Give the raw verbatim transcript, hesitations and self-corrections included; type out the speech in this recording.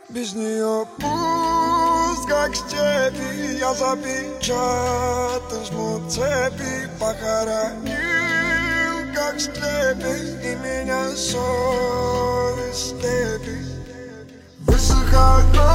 Без нее пусть, как степи, я запечатан, жмут цепи, похоронил, как степи, и меня совесть степи. Высыхает